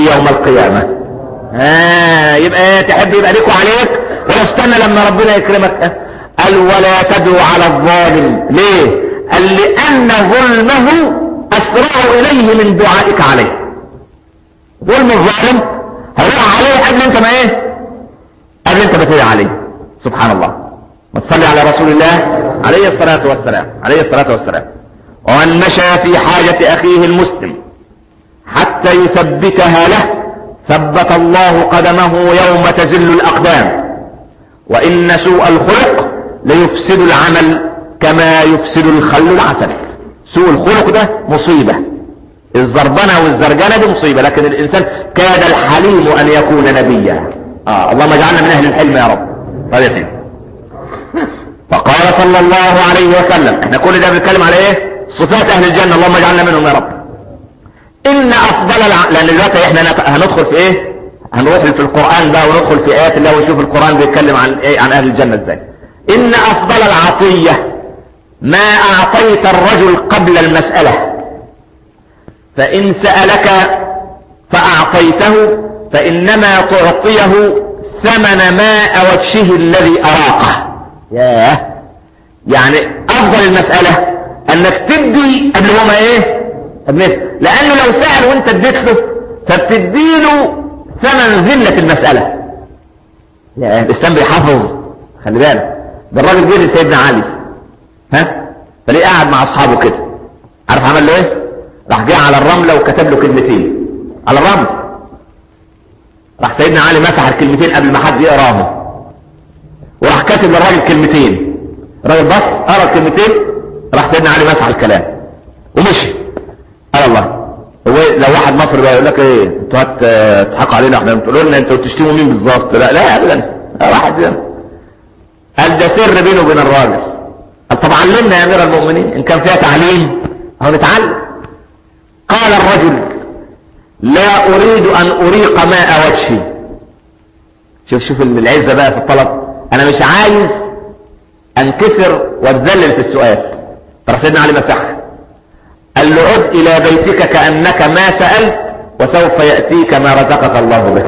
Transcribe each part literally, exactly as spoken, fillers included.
يوم القيامة. آه يبقى تحب يبقى ليك وعليك، ولا استنى لما ربنا يكرمك؟ قال ولا تدعو على الظالم. ليه؟ قال لأن ظلمه أسرع إليه من دعائك عليه. ظلم الظالم هيروح عليه قبل انت ما ايه قبل انت ما تدعي عليه. سبحان الله. وتصلي على رسول الله عليه الصلاة والسلام عليه الصلاة والسلام. ومن مشى في حاجة أخيه المسلم حتى يثبتها له ثبت الله قدمه يوم تزل الأقدام. وإن سوء الخلق ليفسد العمل كما يفسد الخل العسل. سوء الخلق ده مصيبة، الزربنة والزرجنة دي مصيبة، لكن الإنسان كاد الحليم أن يكون نبيا. آه اللهم اجعلنا من أهل الحلم يا رب. طيب يا سيدي. فقال صلى الله عليه وسلم، احنا كل ده بنتكلم على ايه؟ صفات أهل الجنة، اللهم اجعلنا منهم يا رب. إن أفضل الع... لأن دلوقتي احنا هندخل في ايه؟ هنروح في القرآن بقى وندخل في آيات الله ونشوف القرآن بيتكلم عن ايه؟ عن أهل الجنة ازاي. إن أفضل العطية ما أعطيت الرجل قبل المسألة، فإن سألك فأعطيته فإنما تعطيه ثمن ماء وجهه الذي أراقه. ياه، يعني أفضل المسألة أنك تدي قبل هما إيه؟ لأنه لو سأل وانت اديت له فبتديله ثمن ذلة المسألة. ياه، الإسلام بيحافظ. خلي بالك، ده الراجل جه لسيدنا علي، ها؟ فليه قاعد مع أصحابه كده، عارف عمل له إيه؟ راح جاء على الرملة وكتب له كلمتين على الرمل. راح سيدنا علي مسح الكلمتين قبل ما حد يقراهم، وراح كاتب للراجل كلمتين. الراجل بص قرا الكلمتين، راح سيدنا علي مسح الكلام ومشي. قال الله، هو لو واحد مصري بقى يقول لك ايه انتوا هتضحكوا علينا، احنا بتقولوا لنا انتوا بتشتموا مين بالظبط؟ لا لا ابدا، واحد ده قال ده سر بينه وبين الراجل. قال طب علمنا يا امير المؤمنين، ان كان فيها تعليم اهو نتعلم. قال الرجل لا اريد ان اريق ماء وجهي. شوف شوف العزة بقى في الطلب، انا مش عايز انكسر واتذلل في السؤال. ترى سيدنا علي مسح، قال له عد الى بيتك كأنك ما سألت وسوف يأتيك ما رزقك الله به.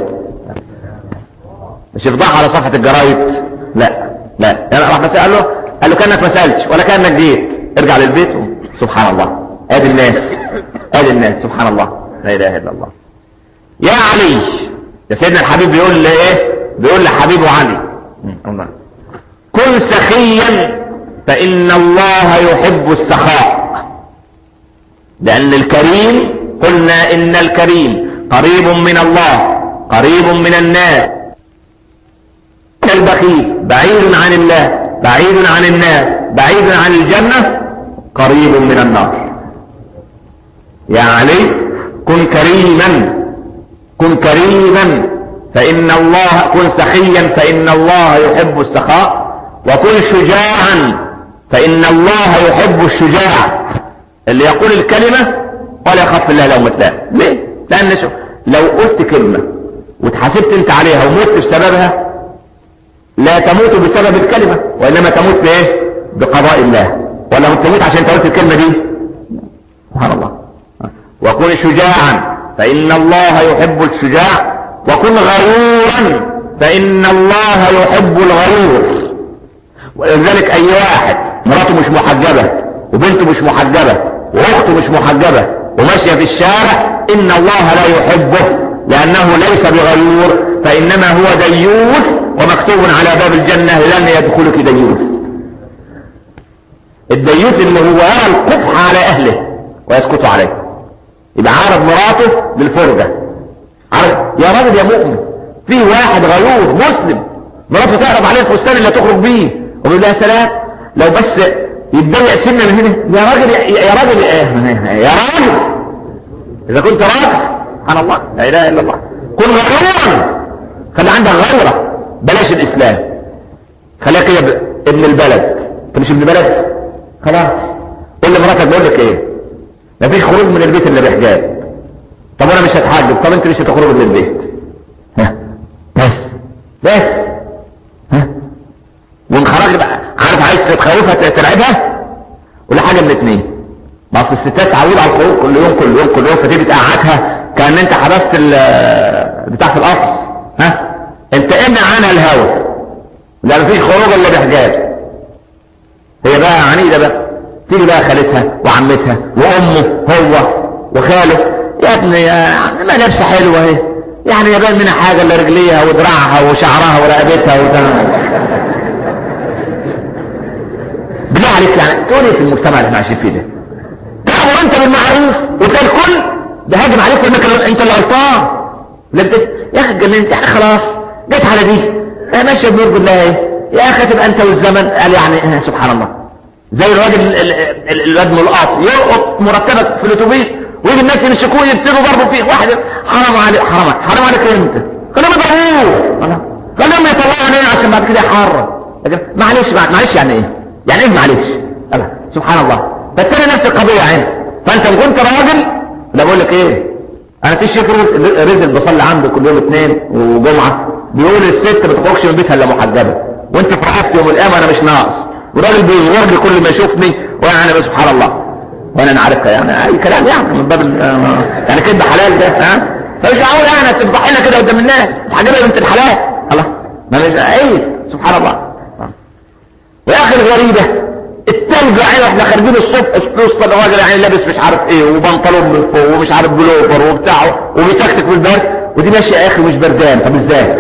مش يفضح على صفحة الجرايد، لا لا، يعني راح مسأل له قال له كأنك ما سألتش ولا كأنك جيت، ارجع للبيت. سبحان الله، ادي الناس ادي الناس سبحان الله، لا اله الا الله. يا علي، يا سيدنا الحبيب بيقول له ايه؟ بيقول لحبيبه علي كن سخيا فإن الله يحب السخاء. لأن الكريم قلنا إن الكريم قريب من الله قريب من الناس. البخيل بعيد عن الله بعيد عن الناس بعيد عن الجنة قريب من النار. يا علي كن كريما كن كريما فإن الله كن سخيا فإن الله يحب السخاء، وكن شجاعا فإن الله يحب الشجاع. اللي يقول الكلمة ولا يخاف الله لومة لائم. ليه؟ لأن شو لو قلت كلمة واتحاسبت انت عليها وموت بسببها، لا تموت بسبب الكلمة وإنما تموت بايه؟ بقضاء الله. ولا تموت عشان انت قلت الكلمة دي. سبحان الله. وكن شجاعا فإن الله يحب الشجاع، وكن غيورا فإن الله يحب الغيور. ولذلك أي واحد مراته مش محجبة وبنته مش محجبة واخته مش محجبة وماشية في الشارع، إن الله لا يحبه لأنه ليس بغيور، فإنما هو ديوث، ومكتوب على باب الجنة لن يدخلك ديوث. الديوث اللي هو يرى القبح على أهله ويسكت عليه، يبقى عارض مراته للفرجة. عارض يا راجل يا مؤمن، في واحد غيور مسلم مراته تعرض عليه الفستان اللي تخرج بيه ويقول لها سلام، لو بس يتضيق سنة من هنا يا راجل يا راجل يا راجل اذا كنت راجل. سبحان الله، لا اله الا الله. كن غيورا، خلي عندك غيرة، بلاش الاسلام، خليها كده ابن البلد. انت مش ابن بلد خلاص. قول لمراتك بقول لك ايه، مفيش خروج من البيت الا بحجاب. طب انا مش هتحجب، طب انت مش هتخرج من البيت. ها بس بس ها وان خرج بقى عارف عايز تخوفها تلعبها ولا حاجه من الاثنين. بس الستات تعودوا على الخروج كل يوم كل يوم كل يوم، فتيجي تقعدها كان انت حبست بتاع في القفص، ها انت امنع عنها الهوى، لا مفيش خروج الا بحجاب. هي بقى عنيدة بقى، تيجي بقى خالتها وعمتها وامه هو وخاله، يا ابني يا ما لابسه حلوه اهي، يعني يبان منها حاجه الا رجليها ودراعها وشعرها ورقبتها وده. بالله عليك يعني تقول ايه في المجتمع اللي احنا عايشين فيه ده؟ تأمر انت بالمعروف وتلاقي الكل بيهاجم عليك وانك انت اللي غلطان. يا اخي اتجننت يعني، خلاص جت على دي ماشيه بنور بالله ايه يا اخي، تبقى انت والزمن. قال يعني سبحان الله، زي الراجل الواد ملقط يلقط مرتبك في الاتوبيس ويجي الناس يمسكوه يبتدوا ضربوا فيه، واحد حرام عليك حرام عليك حرام عليك انت، خليهم يضربوه خليهم يطلعوا علينا عشان بعد كده يحرم. لكن معلش معلش يعني ايه؟ يعني ايه معلش؟ الله سبحان الله. فالتاني نفس القضيه يعني. فانت ان كنت راجل، لا بقول لك ايه، انا في شيخ رزق بصلي عنده كل يوم اثنين وجمعه، بيقول الست ما تخرجش من بيتها الا محجبه، وانت في رقبتي يوم القيامه انا مش ناقص، والراجل بيغرني كل ما يشوفني وانا سبحان الله وانا نعرفها يعني اي كلام يعني من باب يعني كده حلال ده، ها فمش معقول يعني تفضح لنا كده قدام الناس تحجبها بنت الحلال. الله ما مش ايه سبحان الله. ويا اخي الغريبه التلج يعني احنا خارجين الصبح توصل الراجل يعني لابس مش عارف ايه وبنطلون من فوق ومش عارف بلوفر وبتاعه وبيتكتك في البرد، ودي ماشيه يا اخي مش بردان. طب ازاي؟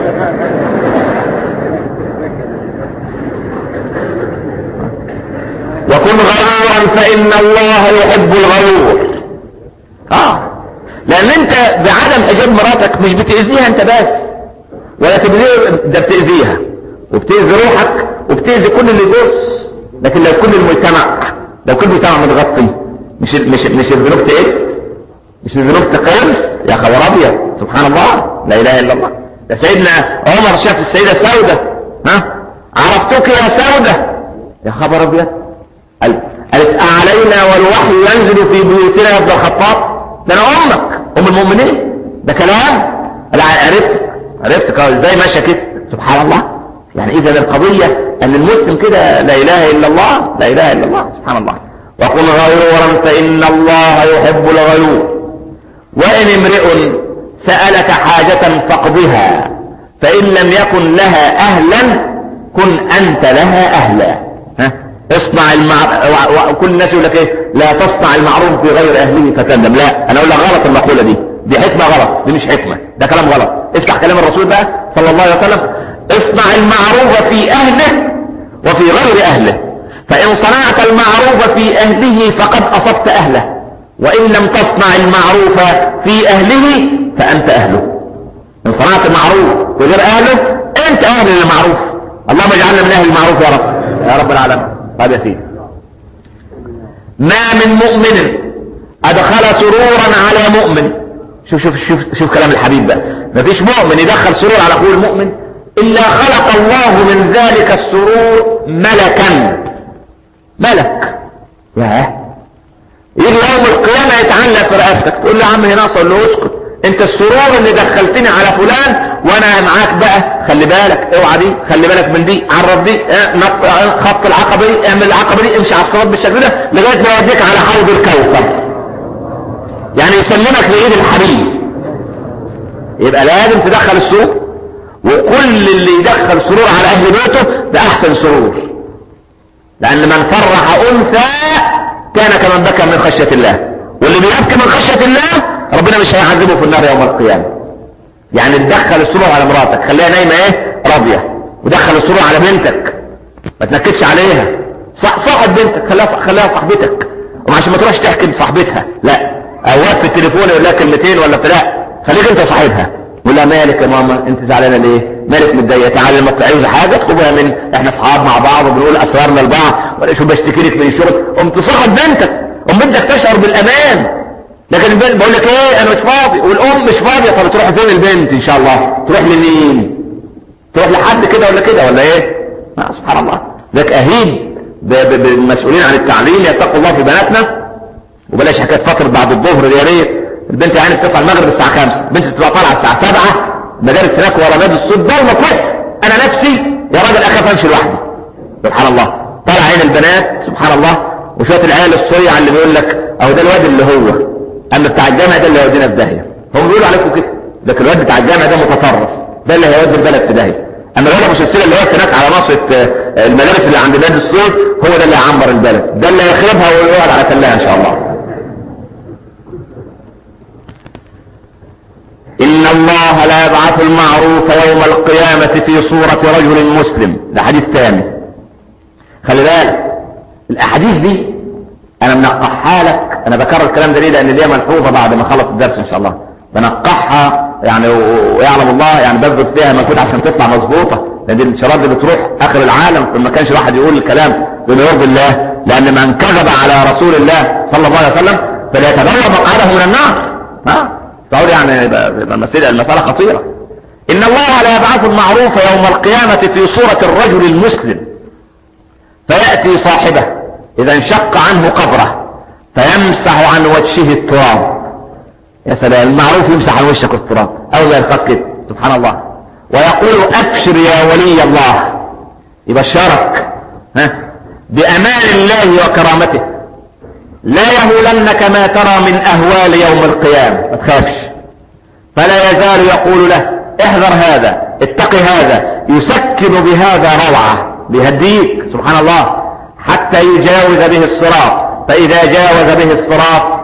وكن غيورا فإن الله يحب الغيور. اه لأن أنت بعدم حجاب مراتك مش بتأذيها أنت بس، ولا تبذيها، ده بتأذيها وبتأذي روحك وبتأذي كل اللي يبص. لكن لو كل المجتمع لو كل المجتمع متغطي، مش مش مش الذنوب تقل، مش الذنوب تقل يا خبر أبيض. سبحان الله لا إله إلا الله. ده سيدنا عمر شاف السيدة سودة، ها عرفتك يا سودة، يا خبر أبيض. قالت أعلينا والوحي ينزل في بيوتنا يا ابن الخطاب، ده أنا أمك أم المؤمنين، ده كلام. عرفتك عرفتك ازاي ماشية كده. سبحان الله. يعني إذا القضية أن المسلم كده لا إله إلا الله، لا إله إلا الله سبحان الله. وقل غيورا فإن الله يحب الغيور. وإن امرئ سألك حاجة فاقضها، فإن لم يكن لها أهلا كن أنت لها أهلا. ها اصنع المعروف، وكل الناس يقول لك ايه، لا تصنع المعروف في غير اهله فتندم. لا انا اقول لك غلط المقولة دي، دي حكمة غلط، دي مش حكمة، ده كلام غلط. افتح كلام الرسول بقى صلى الله عليه وسلم، اصنع المعروف في اهله وفي غير اهله، فان صنعت المعروف في اهله فقد اصبت اهله، وان لم تصنع المعروف في اهله فانت اهله. ان صنعت المعروف في غير اهله انت اهل للمعروف. اللهم اجعلنا من اهل المعروف يا رب يا رب العالمين. طيب يا سيدي، ما من مؤمن ادخل سرورا على مؤمن. شوف شوف شوف شوف كلام الحبيب بقى، مفيش مؤمن يدخل سرور على اخوه المؤمن الا خلق الله من ذلك السرور ملكا. ملك ياه يجي يوم القيامة يتعلق في رقبتك، تقول له يا عم هنا اقول له اسكت، انت السرور اللي دخلتني على فلان وانا معاك بقى، خلي بالك اوعى دي، خلي بالك من دي، عرف دي، اه خط العقبة دي، اعمل العقبة دي، امشي على الصراط بالشكل ده لغاية ما يوديك على حوض الكوثر، يعني يسلمك لايد الحبيب. يبقى لازم تدخل السرور، وكل اللي يدخل سرور على اهل بيته ده احسن سرور، لان من فرح انثى كان كمن بكى من خشية الله، واللي بيبكي من خشية الله ربنا مش هيعذبه في النار يوم القيامة. يعني تدخل السرور على مراتك، خليها نايمة ايه راضية، ودخل السرور على بنتك ما تنكدش عليها، صاحب بنتك خليها خليها صاحبتك، وعشان ما تروحش تحكي لصاحبتها لا، اوقات في التليفون يقول لها كلمتين ولا بتاع، خليك انت صاحبها، قول لها مالك يا ماما انت زعلانه ليه، مالك متضايقه، تعالى لما تعوز حاجه اطلبها من، احنا اصحاب مع بعض وبنقول اسرارنا لبعض، ولا شو بشتكي لك من الشغل، قمت تصاحب بنتك، ام بنتك تشعر بالامان. لكن البنت بقول لك ايه انا مش فاضي، والام مش فاضيه، طب تروح فين البنت ان شاء الله؟ تروح لمين؟ تروح لحد كده ولا كده ولا ايه؟ سبحان الله. لك اهيب بالمسؤولين عن التعليم يتقوا الله في بناتنا، وبلاش حكايه فتره بعد الظهر يا ريت. البنت يعني بتطلع المغرب الساعه خمسة، البنت بتبقى طالعه الساعه سبعة، مدارس هناك ورا نادي الصيد ضلمه كده، انا نفسي يا راجل اخاف امشي لوحدي. سبحان الله. طالع عين البنات سبحان الله، وشويه العيال الصيع اللي بيقول لك اهو ده الواد اللي هو اما بتاع الجامعه ده اللي هيودينا في داهيه، هم بيقولوا عليكم كده، لكن الواد بتاع الجامع ده متطرف، ده اللي هيودي البلد في داهيه. اما الواد ابو سلسله اللي واقف هناك على ناصيه المدارس اللي عند نادي الصيد هو ده اللي هيعمر البلد، ده اللي هيخربها ويقعد على تلها ان شاء الله. إن الله لا يبعث المعروف يوم القيامة في صورة رجل مسلم. ده حديث ثاني. خلي بالك الأحاديث دي أنا منقحها لك، أنا بكرر الكلام ده ليه؟ لأن دي ملحوظة بعد ما خلص الدرس إن شاء الله بنقحها يعني، ويعلم الله يعني بثبت فيها مجهود عشان تطلع مظبوطة، لأن دي الشراب دي بتروح آخر العالم، فما كانش واحد يقول الكلام بما يرضي الله، لأن من كذب على رسول الله صلى الله عليه وسلم فليتبوأ مقعده من النار. ها تقول يعني المسألة المسألة خطيرة. إن الله لا يبعث المعروف يوم القيامة في صورة الرجل المسلم فيأتي صاحبه إذا انشق عنه قبره فيمسح عن وجهه التراب. يا سلام، المعروف يمسح عن وجهك التراب أو لا يلقى، سبحان الله. ويقول أبشر يا ولي الله، يبشرك ها بأمان الله وكرامته، لا يهولنك ما ترى من أهوال يوم القيامة، ما تخافش. فلا يزال يقول له احذر هذا، اتق هذا، يسكن بهذا روعة، بيهديك سبحان الله حتى يجاوز به الصراط، فإذا جاوز به الصراط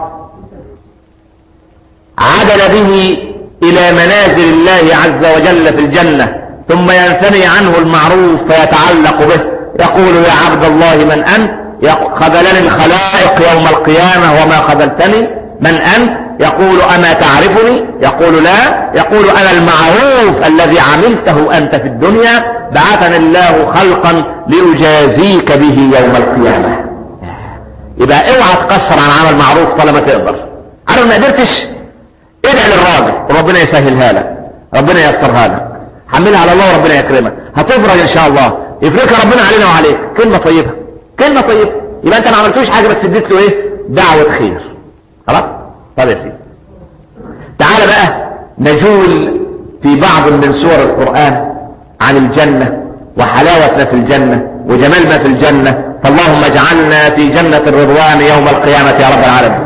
عدل به إلى منازل الله عز وجل في الجنة، ثم ينثني عنه المعروف فيتعلق به، يقول يا عبد الله من أنت؟ خذلني الخلائق يوم القيامة وما خذلتني، من أنت؟ يقول أما تعرفني؟ يقول لا، يقول أنا المعروف الذي عملته أنت في الدنيا، بعثني الله خلقا لأجازيك به يوم القيامة. يبقى اوعى تقصر عن عمل معروف طالما تقدر. عارف ما قدرتش ادعي للراجل وربنا يسهلها لك، ربنا ييسرها لك، حملها على الله وربنا يكرمك، هتفرج ان شاء الله، يفرجها ربنا علينا وعليك. كلمة طيبة كلمة طيبة، يبقى انت ما عملتوش حاجة بس اديت له ايه؟ دعوة خير. خلاص؟ طب يا سيدي تعال بقى نجول في بعض من سور القرآن عن الجنة وحلاوة ما في الجنة وجمال ما في الجنة، فاللهم اجعلنا في جنة الرضوان يوم القيامة يا رب العالمين.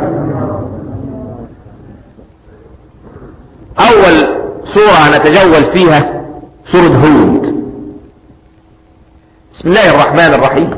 اول سورة نتجول فيها سورة هود. بسم الله الرحمن الرحيم.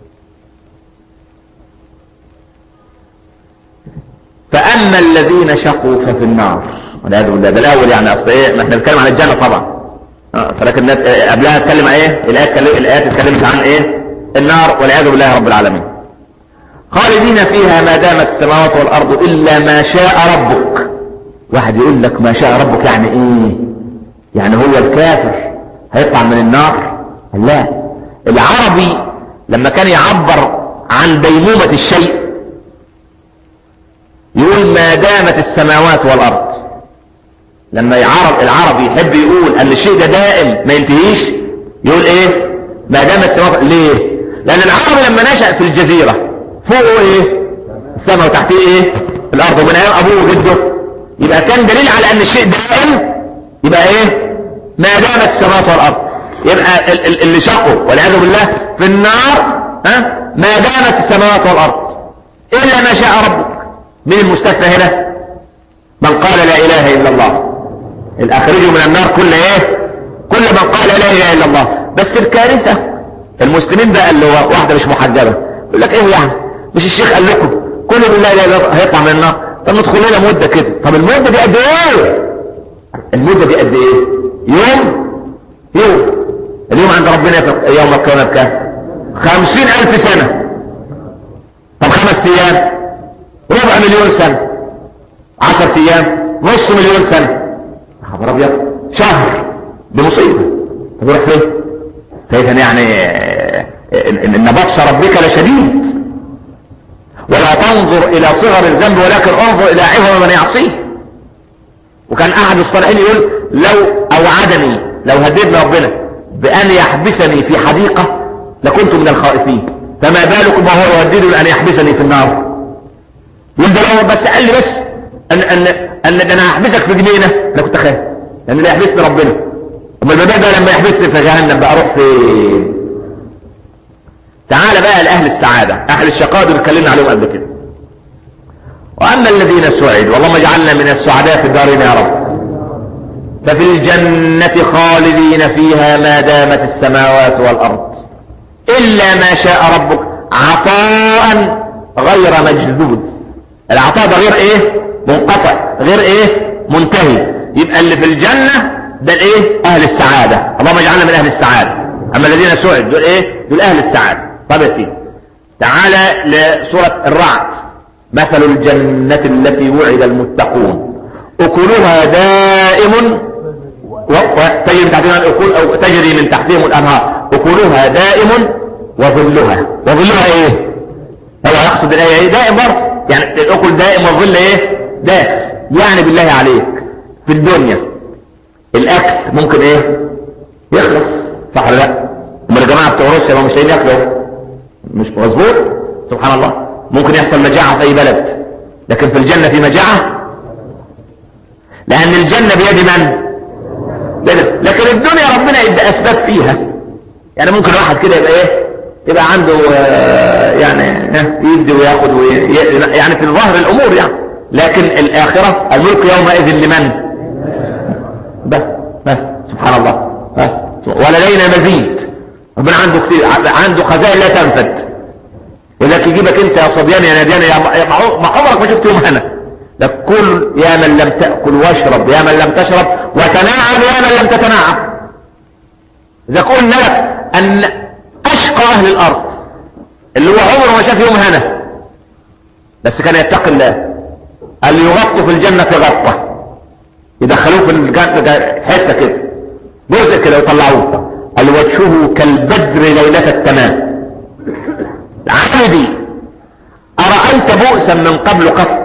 فأما الذين شقوا ففي النار، والعياذ بالله. ده الأول يعني أصل إيه؟ ما إحنا بنتكلم عن الجنة طبعا، آه فلكن قبلها اتكلم عن إيه؟ الآيات الآيات اتكلمت عن إيه؟ النار والعياذ بالله رب العالمين. خالدين فيها ما دامت السماوات والأرض إلا ما شاء ربك. واحد يقول لك ما شاء ربك يعني إيه؟ يعني هو الكافر هيطلع من النار؟ لا، العربي لما كان يعبر عن ديمومة الشيء يقول ما دامت السماوات والأرض. لما يعرب العربي يحب يقول أن الشيء ده دائم ما ينتهيش يقول إيه؟ ما دامت السماوات. ليه؟ لأن العربي لما نشأ في الجزيرة فوقه إيه؟ السماء وتحتيه إيه؟ الأرض، ومن أيام أبوه وجده، يبقى كان دليل على أن الشيء دائم. يبقى إيه؟ ما دامت السماوات والأرض. يبقى اللي شقوا والعياذ بالله في النار ها ما دامت السماوات والأرض إلا ما شاء ربك. مين المستثنى هنا؟ من قال لا إله إلا الله. الأخرجوا من النار كل إيه؟ كل من قال لا إله إلا الله. بس الكارثة المسلمين بقى اللي هو واحدة مش محجبة يقول لك إيه يعني؟ مش الشيخ قال لكم كل من لا إله إلا الله هيطلع من النار؟ طب ندخل لنا مدة كده. طب المدة دي قد إيه؟ المدة دي قد إيه؟ يوم يوم اليوم عند ربنا يوم القيامة بكام؟ خمسين ألف سنة. طب خمس أيام ربع مليون سنة، عشرة أيام نص مليون سنة، خبر أبيض، شهر بمصيبة. طب يروح فين؟ فإذا يعني إن بطش ربك لشديد. ولا تنظر إلى صغر الذنب ولكن انظر إلى عظم من يعصيه. وكان أحد الصالحين يقول لو أوعدني، لو هددني ربنا بأن يحبسني في حديقة لكنت من الخائفين، فما بالكم وهو يهددني أن يحبسني في النار. يقول ده لو بس قال لي بس ان ان ان انا هحبسك في جنينه انا كنت خايف، لان اللي يحبسني ربنا. اما الباب ده لما يحبسني في جهنم بقى اروح فين؟ تعال بقى لاهل السعاده، اهل الشقاء دول اتكلمنا عليهم قبل كده. واما الذين سعدوا، اللهم اجعلنا من السعداء في الدارين يا رب، ففي الجنة خالدين فيها ما دامت السماوات والارض الا ما شاء ربك عطاء غير مجذوذ. العطاء ده غير ايه؟ منقطع، غير ايه؟ منتهي. يبقى اللي في الجنة ده الايه؟ اهل السعادة، اللهم اجعلنا من اهل السعادة. اما الذين سعدوا دول ايه؟ دول اهل السعادة. طب يا سيدي تعالى لسورة الرعد. مثل الجنة التي وعد المتقون اكلها دائم تجري من تحتهم الأكل أو تجري من تحتهم الأنهار أكلها دائم وظلها. وظلها إيه؟ هو يقصد الآية إيه؟ دائم برضه، يعني الأكل دائم والظل إيه؟ دائم. يعني بالله عليك في الدنيا الأكل ممكن إيه؟ يخلص، صح ولا لا؟ أما الجماعة بتوع روسيا ما مش لاقيين ياكلوا، مش مظبوط؟ سبحان الله. ممكن يحصل مجاعة في أي بلد، لكن في الجنة في مجاعة، لأن الجنة بيد من؟ لكن الدنيا ربنا يدي اسباب فيها. يعني ممكن واحد كده يبقى ايه؟ يبقى عنده آه يعني يدي وياخد وي... يعني في ظاهر الامور يعني. لكن الاخرة الملك يومئذ لمن؟ بس بس سبحان الله. بس ولدينا مزيد. ربنا عنده كتير، عنده خزائن لا تنفد. ولذلك يجيبك انت يا صبيان يا ناديان يا ما عمرك ما شفت يوم هنا. لك كل يا من لم تأكل واشرب يا من لم تشرب وتناعم يا من لم تتناعم. إذا قلنا لك أن أشقى أهل الأرض اللي هو عمره ما شاف يوم هنا بس كان يتقي الله، قال يغطوا في الجنة غطة، يدخلوه في الجنة حتة كده جزء كده ويطلعوه، قال وجهه كالبدر ليلة التمام. عبدي أرأيت بؤسا من قبل قط؟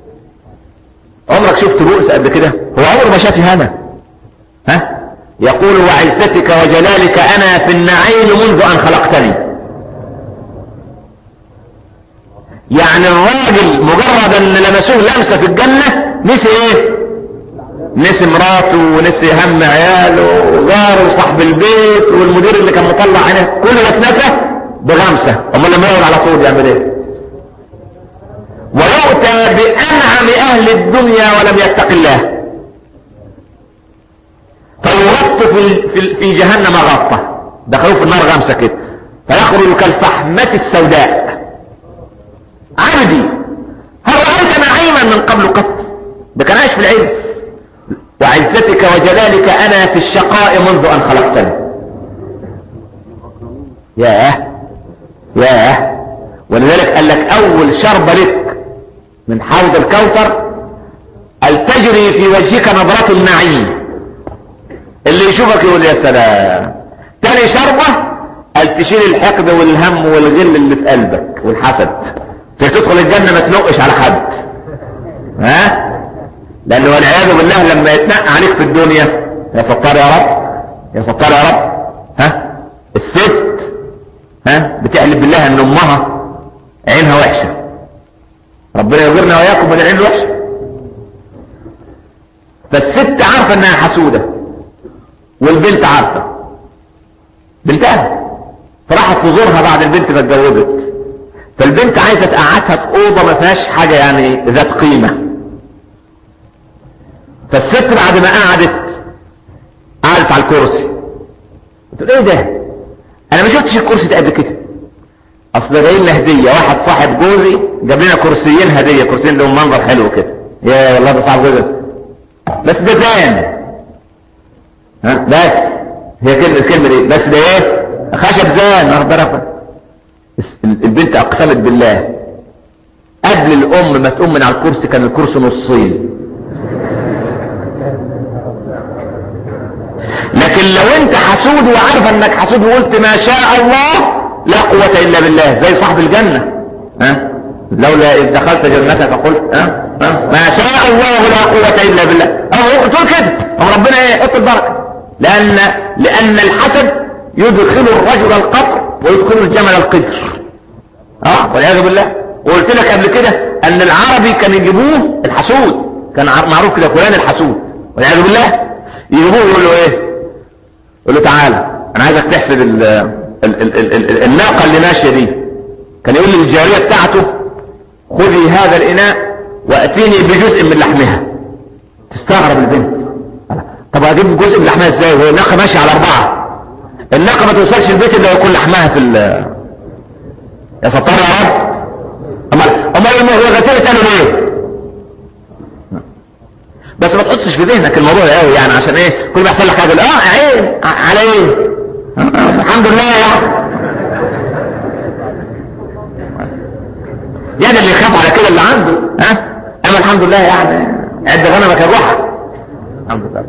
عمرك شفت بؤس قد كده؟ هو عمره ما شاف هنا. ها؟ يقول وعزتك وجلالك انا في النعيم منذ ان خلقتني. يعني الراجل مجرد ان لمسوه لمسه في الجنه نسي ايه؟ نسي مراته ونسي هم عياله وجاره وصاحب البيت والمدير اللي كان مطلع عينه، كل ده اتنسى بغمسه. امال لما يقعد على طول يعمل ايه؟ ويؤتى بأنعم أهل الدنيا ولم يتق الله فيغط في, في, في جهنم غطة، دخلوه في النار غمسة كده فيخرج كالفحمة السوداء. عبدي هل رأيت نعيما من قبل قط؟ ده كان عايش في العز. وعزتك وجلالك أنا في الشقاء منذ أن خلقتني. ياه ياه. ولذلك قال لك أول شربة لك من حوض الكوثر قال تجري في وجهك نظرة النعيم، اللي يشوفك يقول يا سلام. تاني شربة قال تشيل الحقد والهم والغل اللي في قلبك والحسد، تدخل الجنة ما تنقش على حد. ها؟ لأنه والعياذ بالله لما يتنقى عليك في الدنيا يا ستار يا رب يا ستار يا رب. ها؟ الست ها بتقلب بالله ان امها عينها وحشة، ربنا يغيرنا وياكم من العين الوحشة. فالست عارفة انها حسودة والبنت عارفة، بنتها فراحت تزورها بعد البنت ما اتجوزت، فالبنت عايزة تقعدها في اوضة ما فيهاش حاجة يعني ذات قيمة. فالست بعد ما قعدت قعدت على الكرسي، قلت ايه ده؟ انا ما شفتش الكرسي ده قبل كده. اصل جاي لنا هديه، واحد صاحب جوزي جاب لنا كرسيين هديه، كرسيين لهم منظر حلو كده. يا والله ده صاحب جوزي بس ده زان. ها بس هي كلمه الكلمه دي بس ده ايه؟ خشب زان. واخد بالك؟ البنت اقسمت بالله قبل الام ما تقوم من على الكرسي كان الكرسي نصين. لكن لو انت حسود وعارف انك حسود وقلت ما شاء الله لا قوة الا بالله زي صاحب الجنة. ها لولا اذ دخلت جنتك فقلت ها ها ما شاء الله لا قوة الا بالله. اه قلت كده اه ربنا ايه حط البركة. لان لان الحسد يدخل الرجل القبر ويدخل الجمل القدر. اه والعياذ بالله. وقلت لك قبل كده ان العربي كان يجيبوه الحسود، كان معروف كده فلان الحسود والعياذ بالله. يجيبوه يقول له ايه؟ يقول له تعالى انا عايزك تحسد ال ال ال ال ال الناقة اللي ماشية دي. كان يقول لي الجارية بتاعته خذي هذا الاناء واتيني بجزء من لحمها. تستغرب البنت، طب اجيب جزء من لحمها ازاي وهي الناقه ماشيه على اربعه؟ الناقه ما توصلش البيت الا يكون لحمها في ال يا ستار يا رب. امال امال المهلكات قالوا ليه؟ بس ما تحطش في ذهنك الموضوع قوي يعني، عشان ايه كل ما يحصل لك حاجه اه عين على ايه آه الحمد لله يعني. يعني اللي يخاف على كده اللي عنده ها، اما الحمد لله يعني عد غنمك الروح الحمد لله.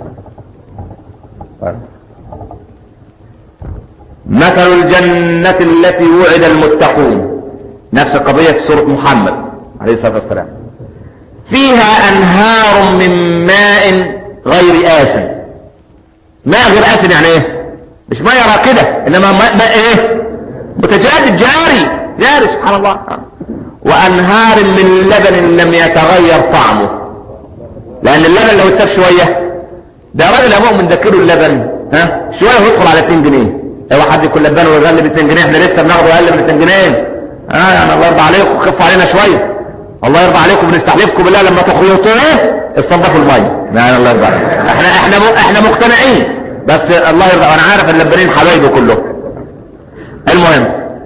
مثل الجنة التي وعد المتقون، نفس القضية في سورة محمد عليه الصلاة والسلام. فيها انهار من ماء غير آسن. ماء غير آسن يعني ايه؟ مش ماء يرى كده، انما ماء, ماء ايه؟ متجدد جاري جاري سبحان الله. وانهار من لبن لم يتغير طعمه، لان اللبن لو اتساب شوية، ده راجل يا مؤمن ده كيلو اللبن ها شوية ويدخل على اتنين جنيه. لو حد يكون لبان ويغلب اتنين جنيه، احنا لسه بناخده اقل من اتنين جنيه. اه يعني الله يرضى عليكم خفوا علينا شوية، الله يرضى عليكم بنستحلفكم بالله لما تخيطوه استنضفوا المية. يعني الله يرضى عليكم، احنا احنا م... احنا مقتنعين، بس الله يرضى. وانا عارف اللبانين حبايبه كلهم. المهم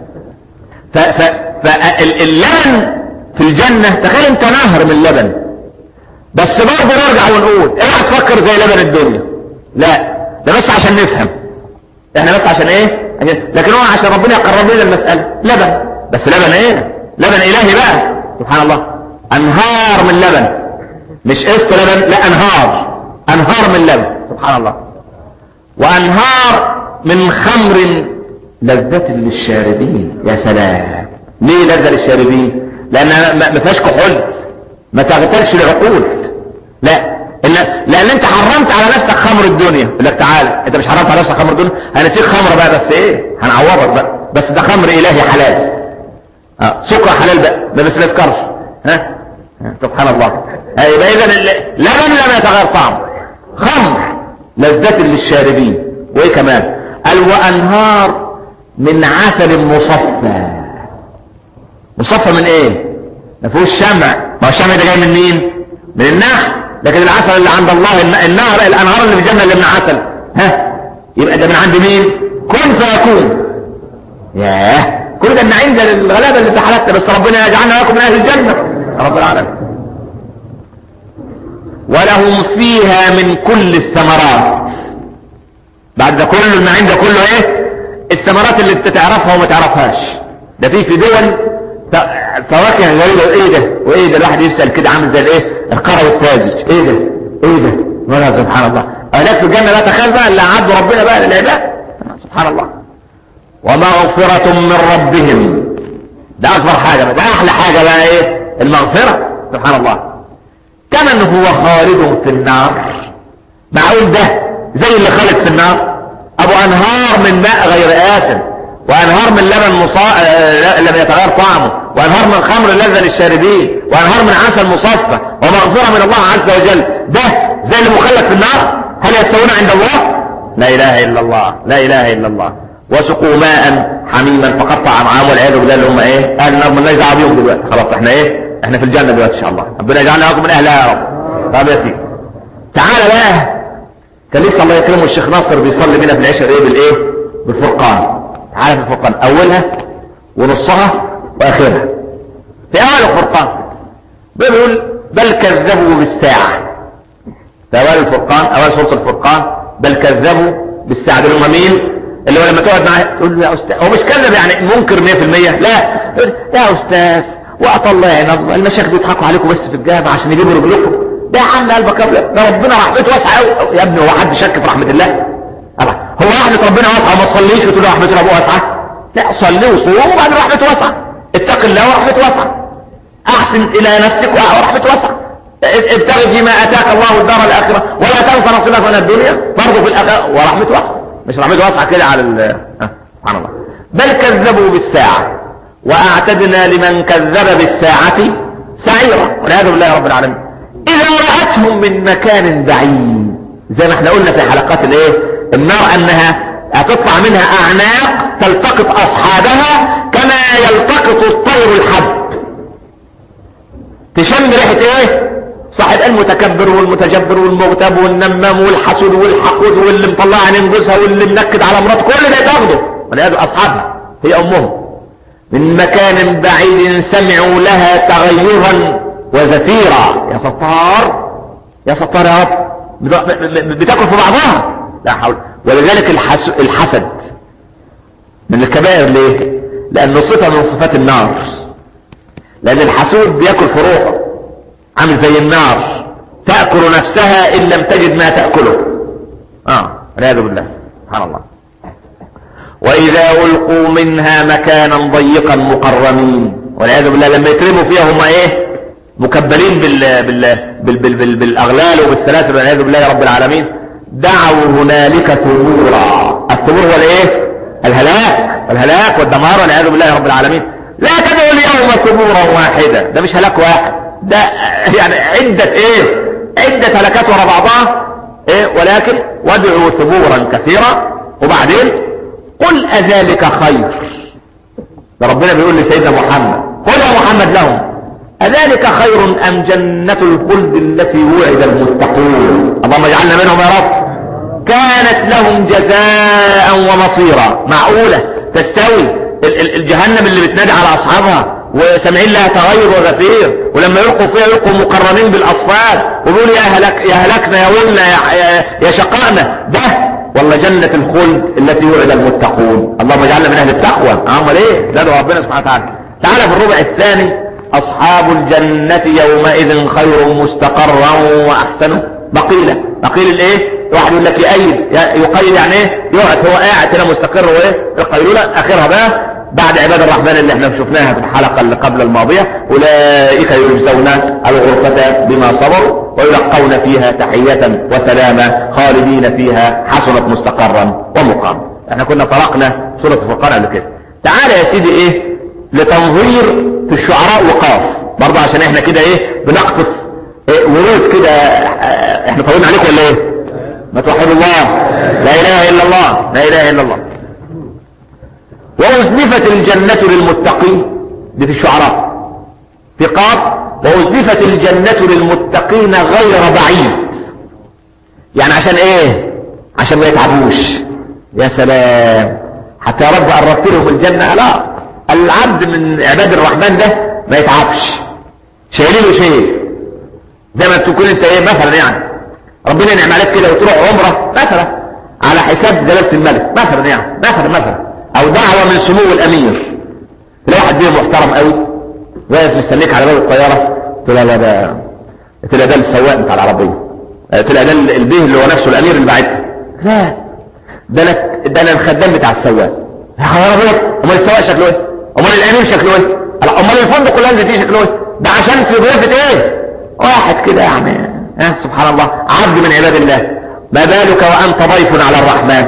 ف ف فاللبن في الجنة تخيل انت نهر من اللبن، بس برضه نرجع ونقول اوعى تفكر زي لبن الدنيا، لا ده بس عشان نفهم احنا، بس عشان ايه؟ لكن هو عشان ربنا يقرب لنا المسألة. لبن بس لبن ايه؟ لبن الهي بقى سبحان الله. انهار من لبن، مش قسط لبن، لا انهار انهار من لبن سبحان الله. وانهار من خمر لذة للشاربين. يا سلام، ليه لذة للشاربين؟ لانها ما فيهاش كحول، ما تغتالش العقول، لا إن لان انت حرمت على نفسك خمر الدنيا. يقول لك تعالى انت مش حرمت على نفسك خمر الدنيا، هنسيك خمر بقى بس ايه هنعوضك بقى، بس ده خمر الهي حلال. اه سكر حلال بقى ده بس ما يسكرش ها سبحان الله. يبقى اذا لبن لم يتغير طعمه، خمر لذة للشاربين. وايه كمان؟ قال وانهار من عسل مصفى. مصفى من ايه؟ ما فيهوش شمع، ما هو الشمع ده جاي من مين؟ من النحل. لكن العسل اللي عند الله النهر الانهار اللي في الجنه اللي من عسل ها، يبقى ده من عند مين؟ كن فيكون. ياه كل ده النعيم ده الغلابه اللي في حالتنا، بس ربنا يجعلنا لكم من اهل الجنه رب العالمين. ولهم فيها من كل الثمرات. بعد ده كله النعيم ده كله ايه؟ الثمرات اللي انت تعرفها وما تعرفهاش. ده في في دول فواكه غريبه. ايه ده وايه ده؟ الواحد يسال كده عامل زي الايه القرى والساذج. ايه ده ايه ده ولا سبحان الله. هناك في الجنه لا تخيل بقى اللي عدوا ربنا بقى للعباد سبحان الله. ومغفرة من ربهم، ده اكبر حاجة بقى، ده احلى حاجة بقى ايه؟ المغفرة سبحان الله. كمن هو خالد في النار. معقول ده زي اللي خالد في النار؟ ابو انهار من ماء غير آسن، وانهار من لبن مصا... لم يتغير طعمه، وانهار من خمر لذة للشاربين، وانهار من عسل مصفى، ومغفرة من الله عز وجل. ده زي اللي مخلد في النار؟ هل يستوون عند الله؟ لا اله الا الله لا اله الا الله. وسقوا ماء حميما فقطع امعاءهم والعياذ بالله اللي هم ايه؟ اهل النار مالناش دعوه بيهم دلوقتي، خلاص احنا ايه؟ احنا في الجنه دلوقتي ان شاء الله. ربنا يجعلنا لكم من اهلها يا رب. طب يا سيدي تعالى بقى، كان لسه الله يكرمه الشيخ ناصر بيصلي بينا في العشاء ايه؟ بالايه؟ بالفرقان. تعالى في الفرقان اولها ونصها واخرها. في اول الفرقان بيقول بل كذبوا بالساعه. في اول الفرقان اول سوره الفرقان بل كذبوا بالساعه. دول هم مين؟ اللي هو لما تقعد معاه تقول له يا استاذ، هو مش كذب يعني منكر مية في المية، لا يا استاذ وقت الله يعين المشايخ بيضحكوا عليكم بس في الجامعه عشان يجيبوا رجلكم. ده يا عم قلبك ابيض، ده ربنا رحمته واسعه قوي يا ابني. هو حد شك في رحمه الله؟ هو رحمه ربنا واسعه وما تصليش وتقول له رحمه ربنا واسعه؟ لا صلي وصوم وبعدين رحمته واسعه. اتق الله ورحمته واسعه. احسن الى نفسك ورحمته واسعه. ابتغي فيما اتاك الله الدار الاخره ولا تنس نصيبك من الدنيا برضه في الاخره ورحمته واسعه. مش رحمته واسعه كده على ال سبحان الله. بل كذبوا بالساعه واعتدنا لمن كذب بالساعه سعيرا والعياذ بالله رب العالمين. اذا رأتهم من مكان بعيد، زي ما احنا قلنا في حلقات الايه النار انها هتطلع منها اعناق تلتقط اصحابها كما يلتقط الطير الحب. تشم ريحة ايه؟ صاحب المتكبر والمتجبر والمغتاب والنمام والحسود والحقود واللي مطلع عن جوزها واللي منكد على مراته، كل ده تاخده ولهذا اصحابها هي امهم. من مكان بعيد سمعوا لها تغيرا وزفيرا. يا ستار يا ستار يا رب، بتاكل في بعضها. لا حول. ولذلك الحسد من الكبائر. ليه؟ لانه صفة من صفات النار. لان الحسود بياكل في روحه، عامل زي النار تأكل نفسها ان لم تجد ما تأكله. اه والعياذ بالله. سبحان الله. واذا القوا منها مكانا ضيقا مقرنين، والعياذ بالله لما يترموا فيها هم ايه؟ مكبلين بال بال بال بال بال بالاغلال وبالسلاسل والعياذ بالله يا رب العالمين. دعوا هنالك ثبورا. الثبور هو الايه؟ الهلاك الهلاك والدمار والعياذ بالله يا رب العالمين. لا تدعوا اليوم ثبورا واحدا. ده مش هلاك واحد، ده يعني عدة ايه؟ عدة هلكات ورا بعضها ايه؟ ولكن وادعوا ثبورا كثيرا. وبعدين قل اذلك خير. ده ربنا بيقول لسيدنا محمد قل يا محمد لهم اذلك خير ام جنة الخلد التي وعد المتقون. اللهم اجعلنا منهم يا رب. كانت لهم جزاء ومصيرا. معقولة تستوي الجهنم اللي بتنادي على اصحابها وسامعين لها تغير وغفير، ولما يلقوا فيها يلقوا مقرنين بالاصفاد ويقولوا يا هلك يا هلكنا يا ولنا يا, يا شقائنا، ده والله جنة الخلد التي وعد المتقون. اللهم اجعلنا من اهل التقوى. امال ايه؟ ده ربنا سبحانه وتعالى. تعالى في الربع الثاني. اصحاب الجنة يومئذ خير مستقرا واحسن مقيلا. مقيل الايه؟ واحد يقول لك يقيد يقيد يعني ايه؟ يقعد هو قاعد هنا مستقر وايه؟ القيلولة اخرها بقى بعد عباد الرحمن اللي احنا شفناها في الحلقة اللي قبل الماضية. اولئك يجزون الغرفة بما صبروا ويلقون فيها تحية وسلاما خالدين فيها حسنت مستقرا ومقاما. احنا كنا طرقنا سورة الفرقان قبل كده. تعالى يا سيدي ايه لتنظير في الشعراء وقاف برضه عشان احنا كده ايه بنقطف إيه ورود كده. احنا طولنا عليكم ولا ايه؟ ما توحدوا الله. لا اله الا الله. لا اله الا الله. وأزلفت الجنة للمتقين. دي في الشعراء في قاف. وأزلفت الجنة للمتقين غير بعيد. يعني عشان ايه؟ عشان ما يتعبوش. يا سلام. حتى يا رب قربت لهم الجنة. لا، العبد من عباد الرحمن ده ما يتعبش. شايلينه شيء زي ما تكون انت ايه مثلا يعني ربنا ينعم عليك كده وتروح عمره مثلا على حساب جلالة الملك مثلا يعني مثلا مثلا او دعوة من سمو الامير. لو واحد بيه محترم قوي واقف مستنيك على باب الطيارة تقول لا ده تقول ده السواق بتاع العربية، تقول ده البيه اللي هو نفسه الامير اللي بعتها. لا، ده انا ده انا الخدام بتاع السواق. يا خبر امال السواق شكله ايه؟ امال الامير شكله ايه؟ امال الفندق اللي انزل فيه شكله ايه؟ ده عشان في ضيافة ايه؟ واحد كده يعني ها سبحان الله عبد من عباد الله. ما بالك وانت ضيف على الرحمن.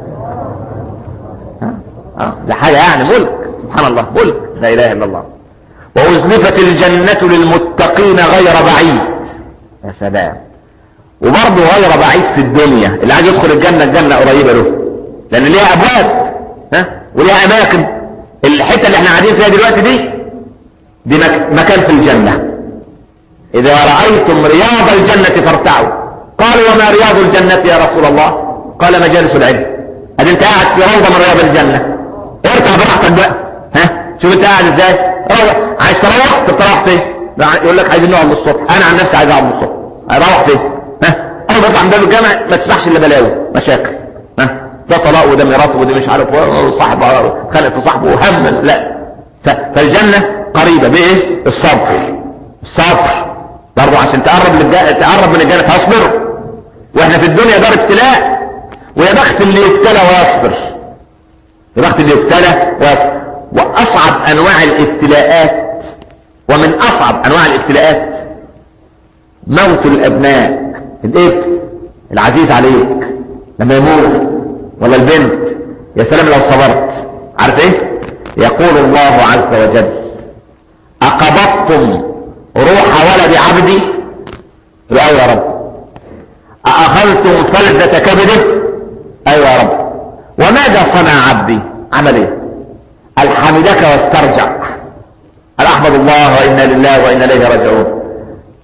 ها ده حاجة يعني ملك. سبحان الله ملك. لا اله الا الله. وازلفت الجنة للمتقين غير بعيد. يا سلام. وبرضه غير بعيد في الدنيا. اللي عايز يدخل الجنة الجنة قريبة له لان ليها ابواب ها وليها اماكن. الحتة اللي احنا قاعدين فيها دلوقتي دي دي مكان في الجنة. إذا رأيتم رياض الجنة فارتعوا. قالوا وما رياض الجنة يا رسول الله؟ قال مجالس العلم. هذا انت قاعد في روضة من رياض الجنة. ارتع براحتك بقى. ها شوف انت قاعد ازاي. روح. عايز تروح تروح فين؟ يقول لك عايزين نقعد للصبح. انا عن نفسي عايز اقعد للصبح. اروح فين؟ ها اول ما اطلع من باب الجامع ما تسمعش الا بلاوي مشاكل. ها ده طلاق وده ميراث وده مش عارف صاحب خلق في صاحبه وهم. لا، فالجنة قريبة بايه؟ الصبر. الصبر برضو عشان تقرب للجنة تقرب من الجنة تصبر. واحنا في الدنيا دار ابتلاء. ويا بخت اللي يبتلى ويصبر. يا بخت اللي يبتلى ويصبر. واصعب انواع الابتلاءات ومن اصعب انواع الابتلاءات موت الابناء. الابن العزيز عليك لما يموت ولا البنت. يا سلام لو صبرت. عارف ايه؟ يقول الله عز وجل اقبضتم روح ولد عبدي؟ ايوه يا رب. اخذتم فلذة كبده؟ ايوه يا رب. وماذا صنع عبدي؟ عمل ايه؟ الحمدك واسترجع. احمد الله وانا لله وانا اليه راجعون.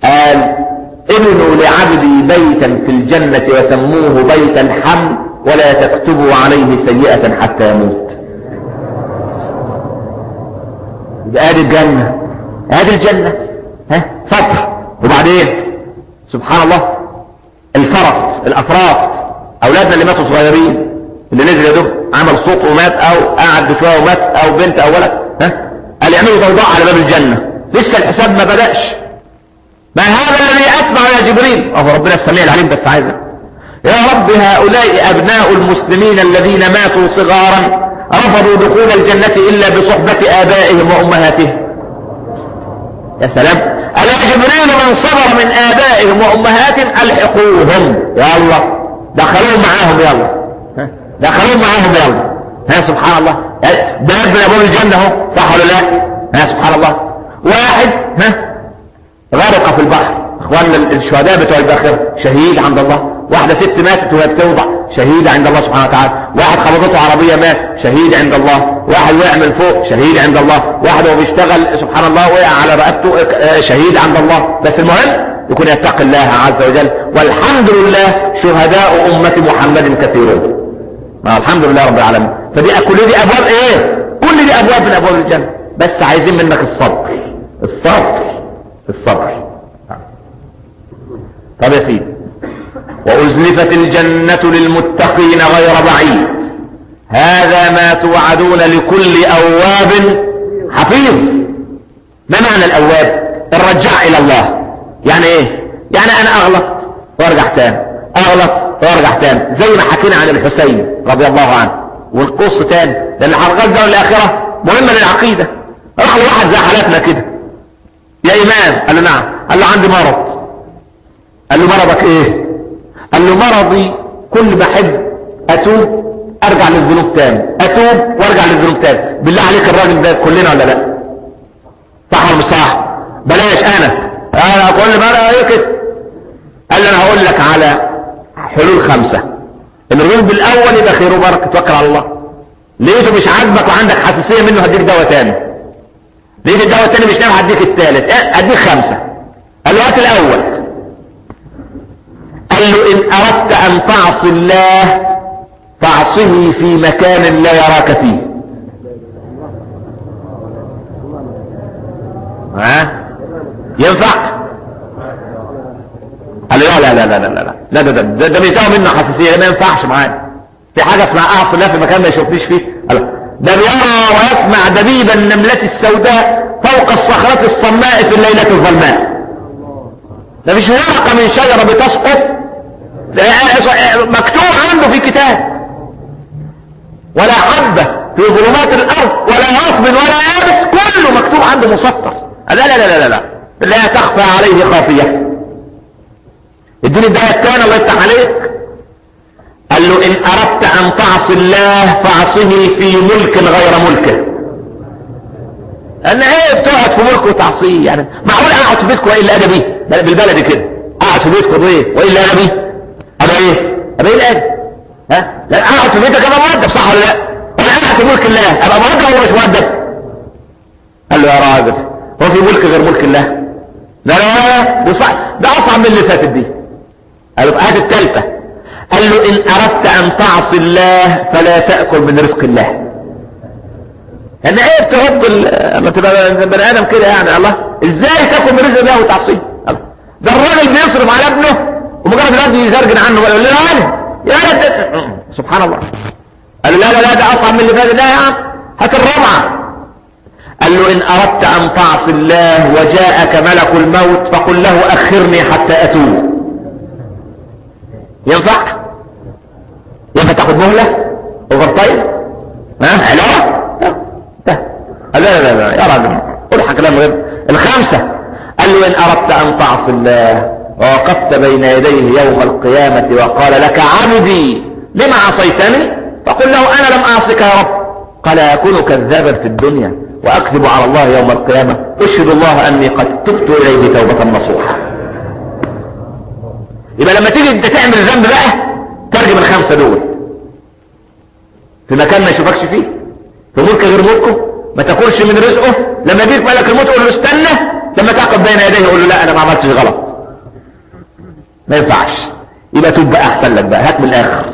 قال ابنوا لعبدي بيتا في الجنة وسموه بيت الحمد ولا تكتبوا عليه سيئة حتى يموت. يبقى ادي الجنة، ادي الجنة ها سطر. وبعدين سبحان الله الفرط الافراط، اولادنا اللي ماتوا صغيرين اللي نزل يا دوب عمل صوت ومات او قعد شويه ومات او بنت او ولد، ها قال يعملوا ضوضاء على باب الجنة لسه الحساب ما بدأش. ما هذا الذي اسمع يا جبريل؟ اهو ربنا السميع العليم بس عايزه يا رب هؤلاء ابناء المسلمين الذين ماتوا صغارا رفضوا دخول الجنة الا بصحبة ابائهم وامهاتهم. يا سلام. قال يا جبريل من صبر من ابائهم وامهاتهم الحقوهم، يا الله دخلوهم معاهم، يلا دخلوهم معاهم يلا. ها سبحان الله، ده ابن ابواب الجنة اهو، صح ولا لا؟ ها سبحان الله. واحد ها غرق في البحر، اخواننا الشهداء بتوع الباخرة شهيد عند الله. واحدة ست ماتت وهي بتوضع شهيد عند الله سبحانه وتعالى. واحد خبطته عربية مات شهيد عند الله. واحد وقع من فوق شهيد عند الله. واحد وهو بيشتغل سبحان الله وقع على رقبته شهيد عند الله. بس المهم يكون يتقي الله عز وجل. والحمد لله شهداء أمة محمد كثيرون. ما الحمد لله رب العالمين. فدي كل دي أبواب ايه؟ كل دي أبواب من أبواب الجنة، بس عايزين منك الصبر الصبر الصبر. طب يا سيدي، وأزلفت الجنة للمتقين غير بعيد، هذا ما توعدون لكل أواب حفيظ. ما معنى الأواب؟ الرجاع إلى الله. يعني ايه؟ يعني أنا أغلط وارجع تاني، أغلط وارجع تاني، زي ما حكينا عن الحسين رضي الله عنه والقص تاني، لأن الحلقات ده والآخرة مهمة للعقيدة. راح لواحد زي حالاتنا كده، يا إمام، قال له نعم. قال له عندي مرض. قال له مرضك ايه؟ قال له مرضي كل ما احب اتوب ارجع للذنوب تاني، اتوب وارجع للذنوب تاني. بالله عليك الراجل ده كلنا ولا لا؟ صح ولا مش صح؟ بلاش انا انا كل مره ايه كده. قال له انا هقول لك على حلول خمسه. الرجل بالاول يبقى خير وبركه، توكل على الله. لقيته مش عاجبك وعندك حساسيه منه هديك دواء تاني. لقيت الدواء التاني مش نافع هديك التالت، هديك خمسه. قال له هات الاول. قال له ان اردت ان تعصي الله فاعصه في مكان لا يراك فيه. ها ينفع؟ قال له لا لا لا لا لا لا ده ده ده, ده مش دعوه منه حساسيه، ما ينفعش معانا. في حاجه اسمها اعصي الله في مكان ما يشوفنيش فيه. قال ده بيرى ويسمع دبيب النمله السوداء فوق الصخره الصماء في الليله الظلماء. ده مش ورقه من شجره بتسقط، مكتوب عنده في كتاب. ولا حبة في ظلمات الارض ولا رطب ولا يابس، كله مكتوب عنده مسطر. لا لا لا لا لا لا تخفى عليه خافية. اديني الدعاية الثانية الله يفتح عليك. قال له ان اردت ان تعصي الله فاعصه في ملك غير ملكه. انا ايه بتقعد في ملك وتعصيه؟ يعني معقول اقعد في بيتكم والا انا بيه بالبلدي كده، اقعد في بيتكم ايه والا انا بيه ابقى ايه؟ ابقى ايه الادب؟ ها؟ لا اقعد في بيتك ابقى مؤدب، صح ولا لا؟ انا قاعد في ملك الله ابقى مؤدب ولا مش مؤدب؟ قال له يا راجل هو في ملك غير ملك الله؟ لا لا ده صح، ده اصعب من اللي فاتت دي. قال له هات الثالثه. قال له ان اردت ان تعصي الله فلا تاكل من رزق الله. يعني ايه بتحب لما تبقى بني ادم كده؟ يعني الله ازاي تاكل من رزق الله وتعصيه؟ ده الراجل بيصرف على ابنه ومجرد الواد يزرجن عنه ويقول له يا يا سبحان الله. قال له لا لا لا ده اصعب من اللي فات. لا يا عم هات الرابعه. قال له ان اردت ان تعصي الله وجاءك ملك الموت فقل له اخرني حتى اتوب. ينفع؟ ينفع تاخد مهله وغرطين؟ ها علاوه؟ لا لا لا لا يا راجل قول كلام غير. الخامسه قال له ان اردت ان تعصي الله ووقفت بين يديه يوم القيامة وقال لك عبدي لما عصيتني فقل له انا لم اعصك يا رب قال اكون كذابا في الدنيا واكذب على الله يوم القيامة اشهد الله اني قد تبت اليه توبة نصوحة. يبقى لما تيجي انت تعمل الذنب بقى ترجم الخمسة دول في مكان ما يشوفكش فيه، في ملك غير ملكه، ما تاكلش من رزقه. لما يجيك ملك الموت قول له استنى، لما تعقب بين يديه قول له لا انا ما عملتش غلط ما ينفعش. يبقى تبقى احسن لك بقى، هات من الاخر.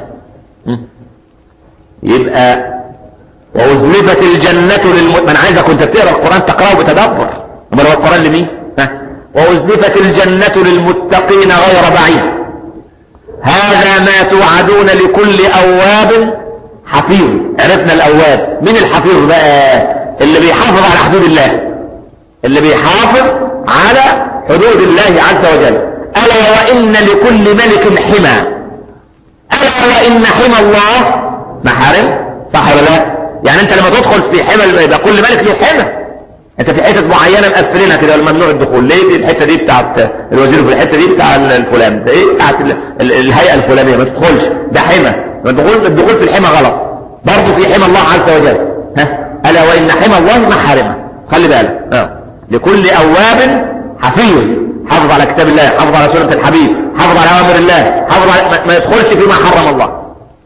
يبقى وأزلفت الجنة للم... من عايزك كنت تقرأ القرآن تقرأه بتدبر. امال هو القرآن لمين؟ ها؟ وأزلفت الجنة للمتقين غير بعيد. هذا ما توعدون لكل أواب حفيظ. عرفنا الأواب. مين الحفيظ بقى؟ اللي بيحافظ على حدود الله، اللي بيحافظ على حدود الله عز وجل. ألا وإن لكل ملك حمى، ألا وإن حمى الله محارم. صح ولا لا؟ يعني انت لما تدخل في حمى يبقى كل ملك له حمى. انت في حتت معينه مقفلينها كده ممنوع الدخول. ليه؟ الحته دي بتاعت الوزير، في الحته دي بتاع الفلان، ده ايه بتاعت الهيئه الفلانيه، ما تدخلش، ده حمى. الدخول الدخول في الحمى غلط. برضه في حمى الله عز وجل. ها؟ الا وان حمى الله محارمه. خلي بالك. اه لكل اواب حفيظ. حافظ على كتاب الله، حافظ على سنه الحبيب، حافظ على اوامر الله، حافظ على ما يدخلش فيما حرم الله.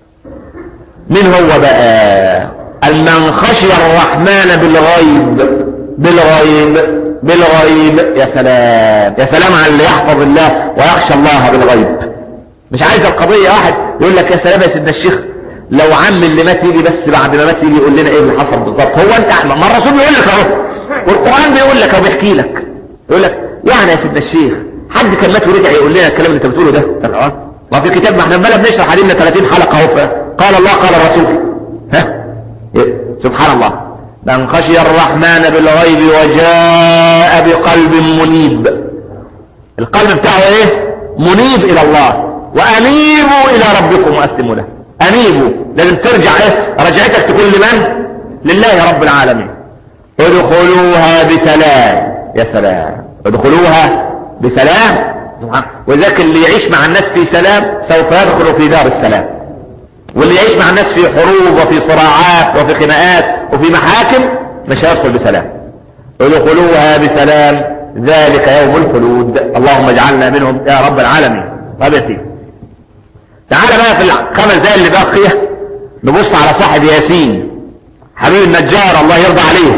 مين هو بقى؟ من خشي الرحمن بالغيب. بالغيب بالغيب. يا سلام يا سلام على اللي يحفظ الله ويخشى الله بالغيب. مش عايز القضية واحد يقول لك يا سلام يا سيدنا الشيخ لو عم اللي مات يجي بس بعد ما مات يجي يقول لنا ايه اللي حصل بالظبط. هو انت ما الرسول بيقول لك اهو، والقرآن بيقول لك او بيحكي لك، يقول لك يعني يا سيدنا الشيخ حد كان مات ورجع يقول لنا الكلام اللي انت بتقوله ده؟ اه ما في كتاب، ما احنا بلا بنشرح علينا ثلاثين حلقة اهو. قال الله قال الرسول. ها سبحان الله. من خشي الرحمن بالغيب وجاء بقلب منيب. القلب بتاعه ايه؟ منيب الى الله. وانيبوا الى ربكم واسلموا له. انيبوا لازم ترجع ايه؟ رجعتك تكون لمن؟ لله رب العالمين. ادخلوها بسلام. يا سلام. ادخلوها بسلام. وذاك اللي يعيش مع الناس في سلام سوف يدخل في دار السلام، واللي يعيش مع الناس في حروب وفي صراعات وفي خناقات وفي محاكم مش هيدخل بسلام. ادخلوها بسلام ذلك يوم الخلود. اللهم اجعلنا منهم يا رب العالمين. طب يا سيدي تعال بقى في الخمس دقايق اللي باقيه نبص على صاحب ياسين حبيب النجار الله يرضى عليه.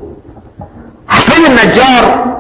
حبيب النجار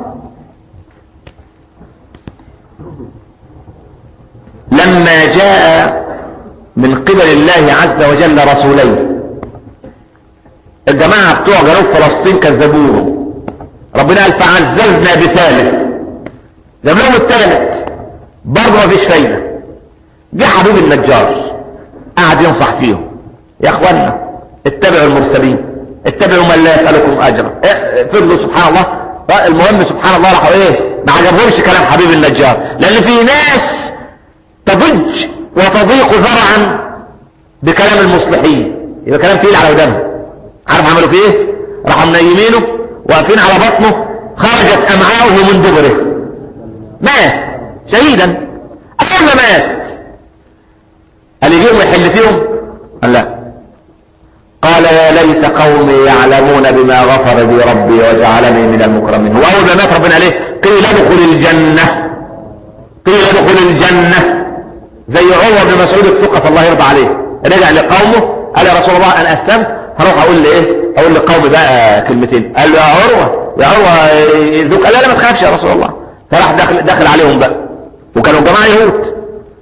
لما جاء من قبل الله عز وجل رسولين، الجماعة بتوع جنوب فلسطين كذبوه، ربنا قال فعززنا بثالث، جاب لهم الثالث برضه ما فيش فايدة. جه حبيب النجار قعد ينصح فيهم يا اخوانا اتبعوا المرسلين، اتبعوا من لا يسألكم اجرا. فضلوا سبحان الله. المهم سبحان الله راحوا ايه؟ ما عجبهمش كلام حبيب النجار، لان في ناس تضج وتضيق ذرعا بكلام المصلحين، يبقى كلام تقيل على ودانهم. عارف عملوا فيه ايه؟ راحوا منيمينه واقفين على بطنه، خرجت امعاؤه من دبره، مات شهيدا. اول ما مات قال يجيهم يحل فيهم؟ قال لا، قال يا ليت قومي يعلمون بما غفر بي ربي وجعلني من المكرمين. واول ما مات ربنا عليه قيل ادخل الجنه، قيل ادخل الجنه. زي عروة بن مسعود الثقة الله يرضى عليه، رجع لقومه قال يا رسول الله انا اسلمت، هروح اقول لايه؟ اقول لقومي بقى كلمتين. قال له يا عروة يا عروة ذوق. قال لا ما تخافش يا رسول الله. فراح داخل داخل عليهم بقى، وكانوا جماعة يهود.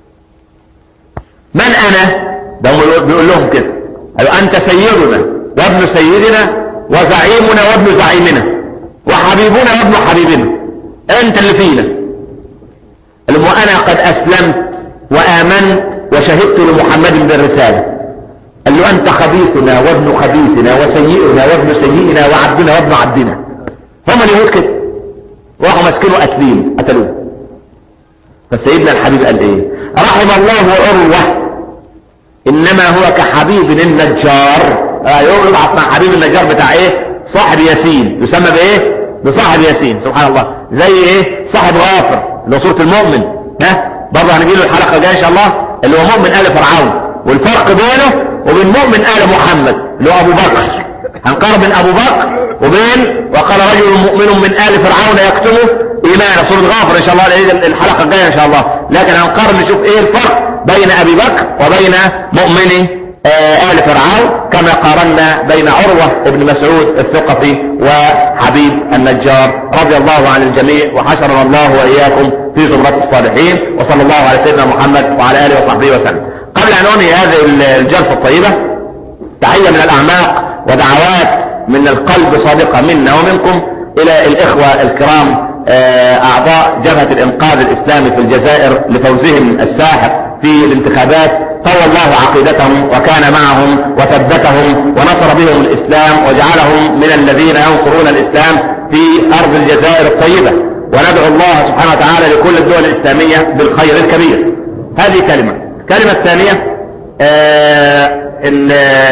من انا؟ ده بيقول لهم كده، قالوا انت سيدنا وابن سيدنا وزعيمنا وابن زعيمنا وحبيبنا وابن حبيبنا، انت اللي فينا. قال له وانا قد اسلمت وآمنت وشهدت لمحمد بالرسالة. قال له أنت خبيثنا وابن خبيثنا وسيئنا وابن سيئنا وعبدنا وابن عبدنا. هم اليهود كده، راحوا ماسكينه قتلين قتلوه. فسيدنا الحبيب قال ايه؟ رحم الله عروة انما هو كحبيب النجار. ايوه يبعث مع حبيب النجار بتاع ايه؟ صاحب ياسين، يسمى بايه؟ بصاحب ياسين. سبحان الله. زي ايه؟ صاحب غافر اللي هو سورة المؤمن. ها برضه هنجيله الحلقة الجاية ان شاء الله، اللي هو مؤمن آل فرعون، والفرق بينه وبين مؤمن آل محمد اللي هو ابو بكر. هنقارن بين ابو بكر وبين وقال رجل مؤمن من آل فرعون يكتمه ايمانه، سورة غافر ان شاء الله الحلقة الجاية ان شاء الله. لكن هنقارن نشوف ايه الفرق بين ابي بكر وبين مؤمن آل فرعون، كما قارنا بين عروة بن مسعود الثقفي وحبيب النجار رضي الله عن الجميع، وحشرنا الله وإياكم في زمرة الصالحين، وصلى الله على سيدنا محمد وعلى آله وصحبه وسلم. قبل أن أنهي هذه الجلسة الطيبة، تحية من الأعماق ودعوات من القلب صادقة منا ومنكم إلى الإخوة الكرام أعضاء جبهة الإنقاذ الإسلامي في الجزائر لفوزهم الساحق في الانتخابات. قوى الله عقيدتهم وكان معهم وثبتهم ونصر بهم الإسلام وجعلهم من الذين ينصرون الإسلام في أرض الجزائر الطيبة، وندعو الله سبحانه وتعالى لكل الدول الإسلامية بالخير الكبير. هذه كلمة. الكلمة الثانية آه ان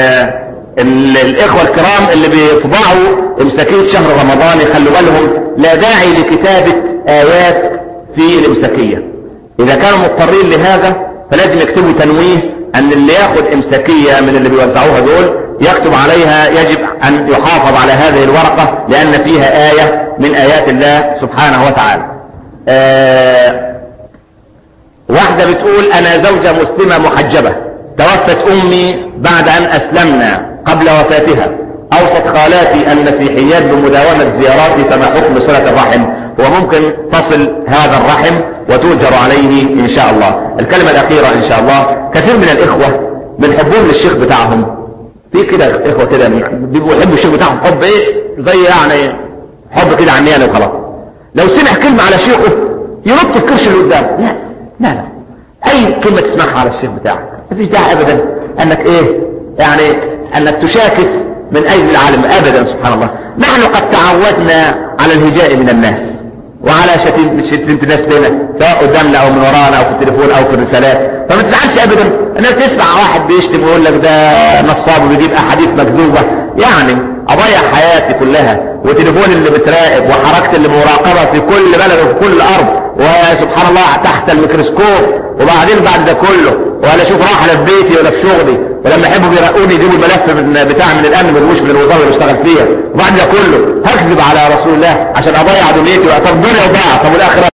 ال الإخوة الكرام اللي بيطبعوا امساكية شهر رمضان يخلوا بالهم، لا داعي لكتابة آيات في الامساكية. إذا كانوا مضطرين لهذا فلازم يكتبوا تنويه أن اللي ياخد امساكية من اللي بيوزعوها دول يكتب عليها يجب أن يحافظ على هذه الورقة لأن فيها آية من آيات الله سبحانه وتعالى. آه واحدة بتقول: أنا زوجة مسلمة محجبة، توفت أمي بعد أن أسلمنا قبل وفاتها، أوصت خالاتي المسيحيات بمداومة زياراتي، فما حكم صلة الرحم؟ وممكن تصل هذا الرحم وتؤجر عليه إن شاء الله. الكلمة الأخيرة إن شاء الله، كثير من الإخوة من حبهم للشيخ بتاعهم، في كده إخوة كده بيبقوا يحبوا الشيخ بتاعهم حب إيه زي يعني حب كده عنياني وخلاص، لو سمع كلمة على شيخه يرد في كرش اللي قدامه. لا لا لا، أي كلمة تسمعها على الشيخ بتاعك مفيش داعي أبدا أنك إيه يعني أنك تشاكس من أجل العالم أبدا. سبحان الله، نحن قد تعودنا على الهجاء من الناس وعلى شتيمة الناس لنا، سواء قدامنا أو من ورانا أو في التليفون أو في الرسالات. فما تزعلش أبدا أنك تسمع واحد بيشتم ويقول لك ده نصاب وبيجيب أحاديث مكذوبة. يعني أضيع حياتي كلها وتليفوني اللي بتراقب وحركتي اللي مراقبة في كل بلد وفي كل الأرض، وسبحان الله تحت الميكروسكوب، وبعدين بعد ده كله ولا اشوف راحة لا في بيتي ولا في شغلي، ولما يحبوا بيرقوني يجيبوا الملف من بتاع من الامن ملوش من الوزاره اللي بشتغل فيها، وبعد ده كله هكذب على رسول الله عشان اضيع دنيتي. طب الدنيا وضاعت، طب الاخره